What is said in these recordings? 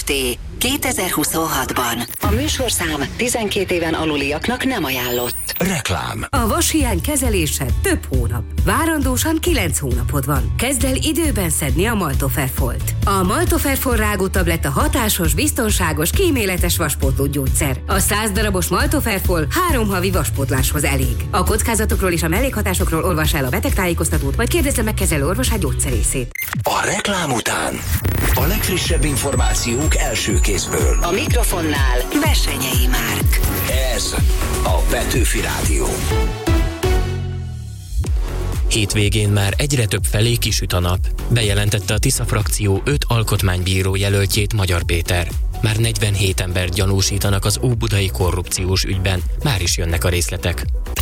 Kft. 2026-ban. A műsorszám 12 éven aluliaknak nem ajánlott. Reklám. A vashiány kezelése több hónap. Várandósan 9 hónapod van. Kezd el időben szedni a Maltoferfolt. A Maltoferfol rágótabletta hatásos, biztonságos, kíméletes vaspótló gyógyszer. A 100 darabos Maltoferfol 3 havi vaspótláshoz elég. A kockázatokról és a mellékhatásokról olvas el a betegtájékoztatót, vagy kérdezze meg kezelő orvosát, gyógyszerészét. A reklám után a legfrissebb információk első kézből. A mikrofonnál Bessenyei Márk. Ez a Petőfi Rádió. Hétvégén már egyre több felé kisüt a nap. Bejelentette a Tisza frakció 5 alkotmánybíró jelöltjét Magyar Péter. Már 47 embert gyanúsítanak az óbudai korrupciós ügyben. Már is jönnek a részletek.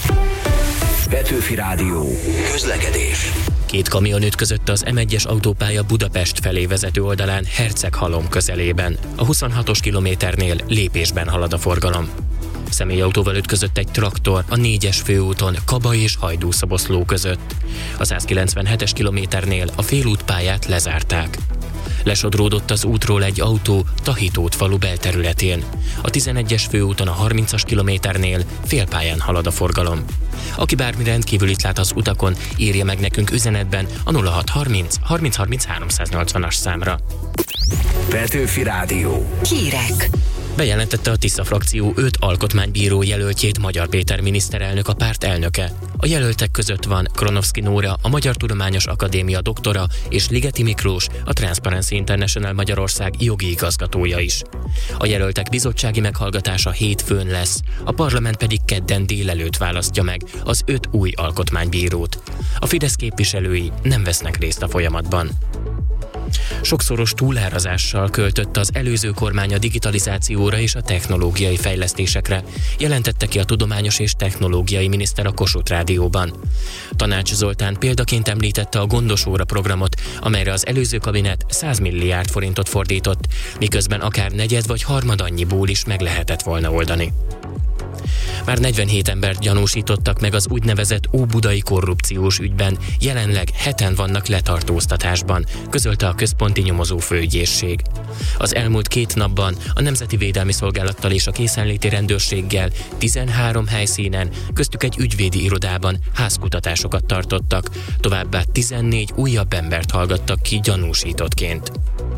Petőfi Rádió. Közlekedés. 2 kamion ütközött az M1-es autópálya Budapest felé vezető oldalán Herceghalom közelében. A 26-os kilométernél lépésben halad a forgalom. Személyautóval ütközött egy traktor a 4-es főúton Kaba és Hajdú-Szoboszló között. A 197-es kilométernél a félútpályát lezárták. Lesodródott az útról egy autó Tahitót falu belterületén. A 11-es főúton a 30-as kilométernél félpályán halad a forgalom. Aki bármi rendkívülit lát az utakon, írja meg nekünk üzenetben a 0630 30 30 380-as számra. Petőfi Rádió. Hírek. Bejelentette a Tisza frakció 5 alkotmánybíró jelöltjét Magyar Péter miniszterelnök, a párt elnöke. A jelöltek között van Kronovszky Nóra, a Magyar Tudományos Akadémia doktora, és Ligeti Miklós, a Transparency International Magyarország jogi igazgatója is. A jelöltek bizottsági meghallgatása hétfőn lesz, a parlament pedig kedden délelőtt választja meg az 5 új alkotmánybírót. A Fidesz képviselői nem vesznek részt a folyamatban. Sokszoros túlárazással költött az előző kormány a digitalizációra és a technológiai fejlesztésekre, jelentette ki a tudományos és technológiai miniszter a Kossuth Rádióban. Tanács Zoltán példaként említette a Gondos óra programot, amelyre az előző kabinet 100 milliárd forintot fordított, miközben akár negyed vagy harmad annyiból is meg lehetett volna oldani. Már 47 embert gyanúsítottak meg az úgynevezett óbudai korrupciós ügyben, jelenleg 7-en vannak letartóztatásban, közölte a Központi Nyomozó Főügyészség. Az elmúlt 2 napban a Nemzeti Védelmi Szolgálattal és a Készenléti Rendőrséggel 13 helyszínen, köztük egy ügyvédi irodában házkutatásokat tartottak, továbbá 14 újabb embert hallgattak ki gyanúsítottként.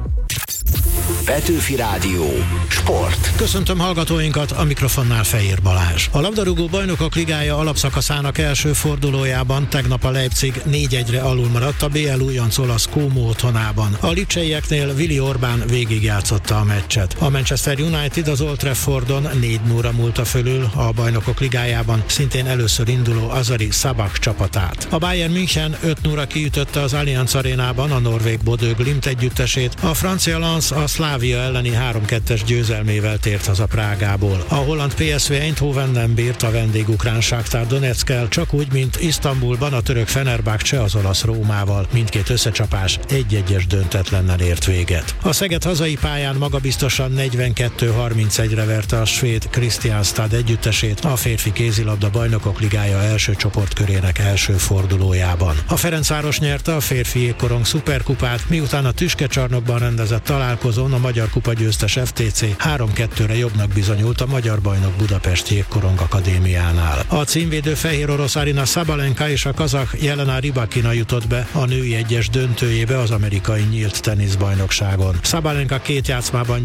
Petőfi Rádió. Sport. Köszöntöm hallgatóinkat, a mikrofonnál Fehér Balázs. A labdarúgó bajnokok ligája alapszakaszának első fordulójában tegnap a Leipzig 4-1-re alul maradt a BL újonc olasz Como otthonában. A lipcseieknél Willi Orbán végigjátszotta a meccset. A Manchester United az Old Traffordon 4-0-ra múlta fölül a bajnokok ligájában szintén először induló Azari Szabak csapatát. A Bayern München 5-0-ra kiütötte az Allianz Arénában a norvég Bodø Glimt együttesét, a francia Lens a Slavia elleni 3-2-es győzelmével tért haza Prágából. A holland PSV Eindhoven nem bírt a vendégukrán Shakhtar Donetskkel, csak úgy, mint Isztambulban a török Fenerbahce az olasz Rómával. Mindkét összecsapás 1-1-es döntetlennel ért véget. A Szeged hazai pályán magabiztosan 42-31-re verte a svéd Kristianstad együttesét a férfi kézilabda bajnokok ligája első csoportkörének első fordulójában. A Ferencváros nyerte a férfi jégkorong szuperkupát, miután a Tüskecsarnokban rendezett találkozón a magyar kupa győztes FTC 3-2-re jobbnak bizonyult a magyar bajnok Budapest Jégkorong Akadémiánál. A címvédő fehér orosz Aryna Sabalenka és a kazah Jelena Rybakina jutott be a női egyes döntőjébe az amerikai nyílt teniszbajnokságon. Sabalenka 2 játszmában